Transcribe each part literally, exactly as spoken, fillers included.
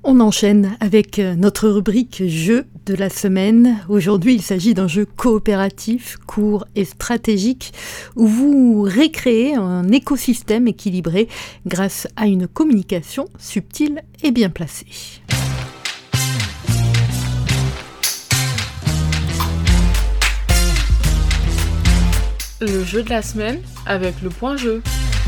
On enchaîne avec notre rubrique jeu de la semaine. Aujourd'hui, il s'agit d'un jeu coopératif, court et stratégique où vous récréez un écosystème équilibré grâce à une communication subtile et bien placée. Le jeu de la semaine avec le point jeu.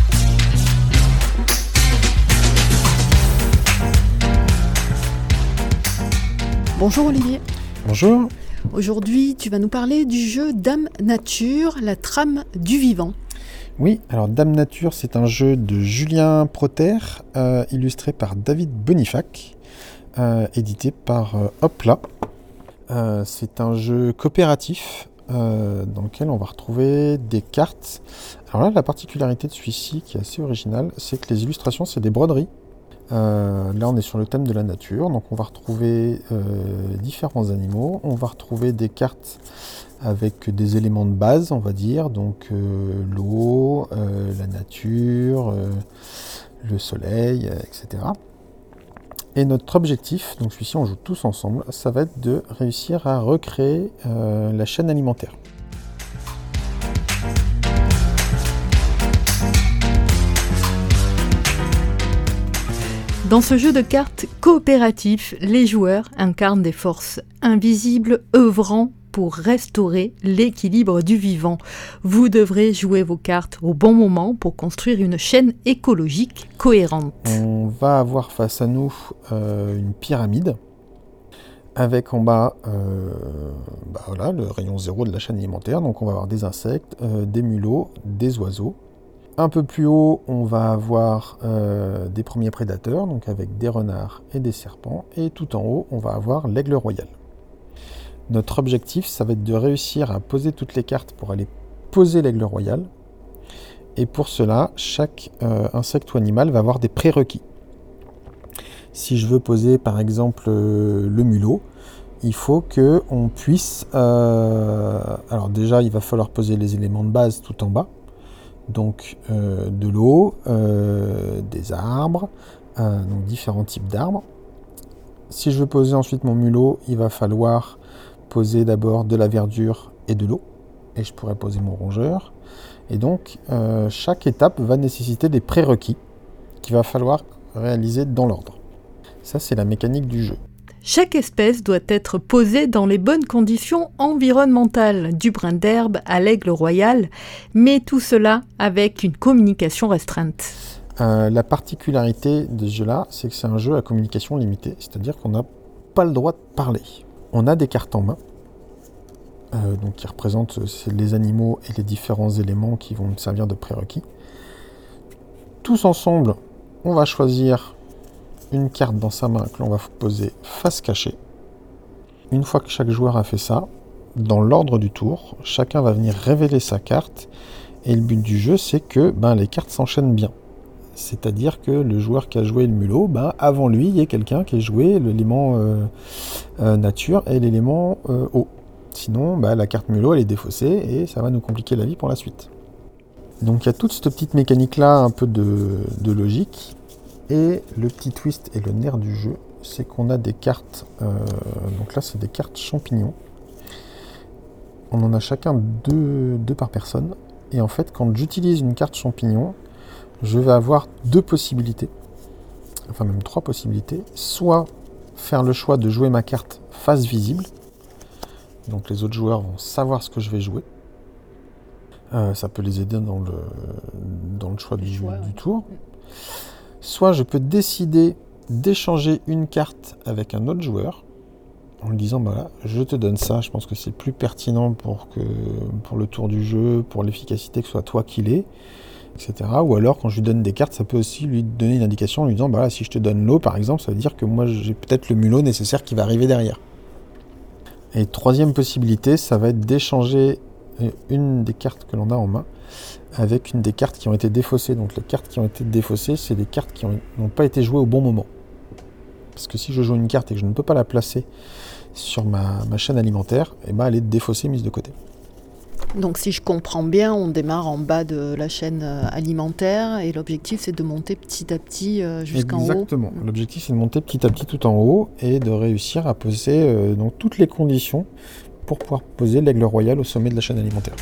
Bonjour Olivier. Bonjour. Aujourd'hui, tu vas nous parler du jeu Dame Nature, la trame du vivant. Oui, alors Dame Nature, c'est un jeu de Julien Proter, euh, illustré par David Bonifac, euh, édité par euh, Hopla. Euh, c'est un jeu coopératif euh, dans lequel on va retrouver des cartes. Alors là, la particularité de celui-ci, qui est assez originale, c'est que les illustrations, c'est des broderies. Euh, là on est sur le thème de la nature, donc on va retrouver euh, différents animaux, on va retrouver des cartes avec des éléments de base, on va dire, donc euh, l'eau, euh, la nature, euh, le soleil, euh, et cetera. Et notre objectif, donc celui-ci on joue tous ensemble, ça va être de réussir à recréer euh, la chaîne alimentaire. Dans ce jeu de cartes coopératif, les joueurs incarnent des forces invisibles œuvrant pour restaurer l'équilibre du vivant. Vous devrez jouer vos cartes au bon moment pour construire une chaîne écologique cohérente. On va avoir face à nous euh, une pyramide avec en bas euh, bah voilà, le rayon zéro de la chaîne alimentaire. Donc on va avoir des insectes, euh, des mulots, des oiseaux. Un peu plus haut, on va avoir euh, des premiers prédateurs, donc avec des renards et des serpents. Et tout en haut, on va avoir l'aigle royal. Notre objectif, ça va être de réussir à poser toutes les cartes pour aller poser l'aigle royal. Et pour cela, chaque euh, insecte ou animal va avoir des prérequis. Si je veux poser par exemple euh, le mulot, il faut qu'on puisse... Euh, alors déjà, il va falloir poser les éléments de base tout en bas. Donc euh, de l'eau, euh, des arbres, euh, donc différents types d'arbres. Si je veux poser ensuite mon mulot, il va falloir poser d'abord de la verdure et de l'eau. Et je pourrais poser mon rongeur. Et donc euh, chaque étape va nécessiter des prérequis qu'il va falloir réaliser dans l'ordre. Ça, c'est la mécanique du jeu. Chaque espèce doit être posée dans les bonnes conditions environnementales, du brin d'herbe à l'aigle royal, mais tout cela avec une communication restreinte. Euh, la particularité de ce jeu-là, c'est que c'est un jeu à communication limitée, c'est-à-dire qu'on n'a pas le droit de parler. On a des cartes en main, euh, donc qui représentent les animaux et les différents éléments qui vont servir de prérequis. Tous ensemble, on va choisir une carte dans sa main que l'on va poser face cachée. Une fois que chaque joueur a fait ça, dans l'ordre du tour, chacun va venir révéler sa carte et le but du jeu, c'est que ben, les cartes s'enchaînent bien. C'est-à-dire que le joueur qui a joué le mulot, ben, avant lui, il y a quelqu'un qui a joué l'élément euh, euh, nature et l'élément euh, eau. Sinon, ben, la carte mulot, elle est défaussée et ça va nous compliquer la vie pour la suite. Donc il y a toute cette petite mécanique-là, un peu de, de logique. Et le petit twist et le nerf du jeu, c'est qu'on a des cartes, euh, donc là c'est des cartes champignons. On en a chacun deux, deux par personne. Et en fait, quand j'utilise une carte champignon, je vais avoir deux possibilités, enfin même trois possibilités. Soit faire le choix de jouer ma carte face visible, donc les autres joueurs vont savoir ce que je vais jouer. Euh, ça peut les aider dans le, dans le choix, du, choix du, du tour. Soit je peux décider d'échanger une carte avec un autre joueur en lui disant bah là, je te donne ça, je pense que c'est plus pertinent pour, que, pour le tour du jeu, pour l'efficacité que ce soit toi qui l'ait, et cetera. Ou alors quand je lui donne des cartes, ça peut aussi lui donner une indication en lui disant bah là, si je te donne l'eau par exemple, ça veut dire que moi j'ai peut-être le mulot nécessaire qui va arriver derrière. Et troisième possibilité, ça va être d'échanger une des cartes que l'on a en main avec une des cartes qui ont été défaussées. Donc les cartes qui ont été défaussées, c'est des cartes qui n'ont pas été jouées au bon moment. Parce que si je joue une carte et que je ne peux pas la placer sur ma, ma chaîne alimentaire, eh ben elle est défaussée, mise de côté. Donc si je comprends bien, on démarre en bas de la chaîne alimentaire et l'objectif c'est de monter petit à petit euh, jusqu'en haut. Exactement. L'objectif c'est de monter petit à petit tout en haut et de réussir à poser euh, donc, toutes les conditions pour pouvoir poser l'aigle royal au sommet de la chaîne alimentaire.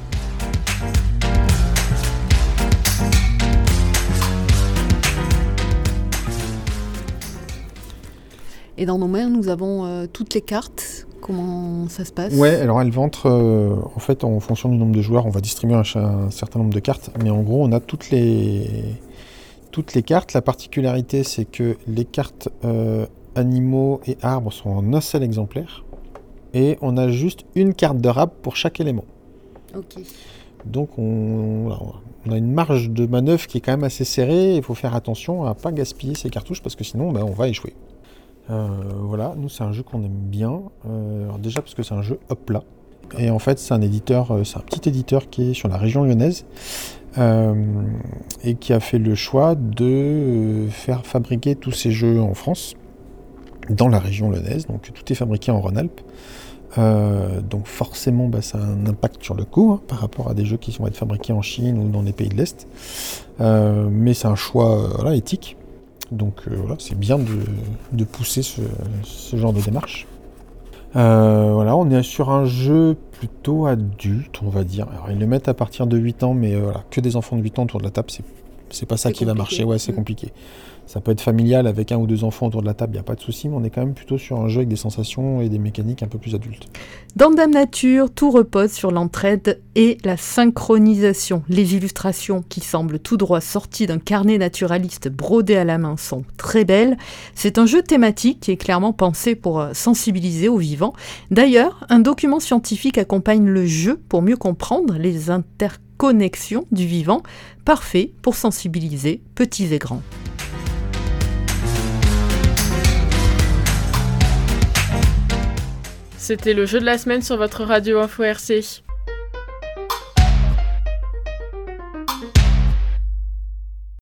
Et dans nos mains, nous avons euh, toutes les cartes. Comment ça se passe ? Ouais, alors elles vont être, euh, en fait, en fonction du nombre de joueurs, on va distribuer un, un certain nombre de cartes, mais en gros, on a toutes les, toutes les cartes. La particularité, c'est que les cartes euh, animaux et arbres sont en un seul exemplaire, et on a juste une carte de rab pour chaque élément. Ok. Donc, on, on a une marge de manœuvre qui est quand même assez serrée. Il faut faire attention à ne pas gaspiller ces cartouches, parce que sinon, ben, on va échouer. Euh, voilà, nous c'est un jeu qu'on aime bien, euh, alors déjà parce que c'est un jeu hop là, et en fait c'est un éditeur, euh, c'est un petit éditeur qui est sur la région lyonnaise euh, et qui a fait le choix de euh, faire fabriquer tous ces jeux en France, dans la région lyonnaise, donc tout est fabriqué en Rhône-Alpes, euh, donc forcément bah, ça a un impact sur le coût hein, par rapport à des jeux qui vont être fabriqués en Chine ou dans les pays de l'Est, euh, mais c'est un choix euh, voilà, éthique. Donc euh, voilà, c'est bien de, de pousser ce, ce genre de démarche. Euh, voilà, on est sur un jeu plutôt adulte, on va dire. Alors ils le mettent à partir de huit ans, mais euh, voilà, que des enfants de huit ans autour de la table, c'est, c'est pas ça c'est qui compliqué. va marcher. Ouais, c'est mmh. compliqué. Ça peut être familial avec un ou deux enfants autour de la table, il n'y a pas de souci, mais on est quand même plutôt sur un jeu avec des sensations et des mécaniques un peu plus adultes. Dans Dame Nature, tout repose sur l'entraide et la synchronisation. Les illustrations, qui semblent tout droit sorties d'un carnet naturaliste brodé à la main, sont très belles. C'est un jeu thématique qui est clairement pensé pour sensibiliser aux vivants. D'ailleurs, un document scientifique accompagne le jeu pour mieux comprendre les interconnexions du vivant, parfait pour sensibiliser petits et grands. C'était le jeu de la semaine sur votre radio Info R C.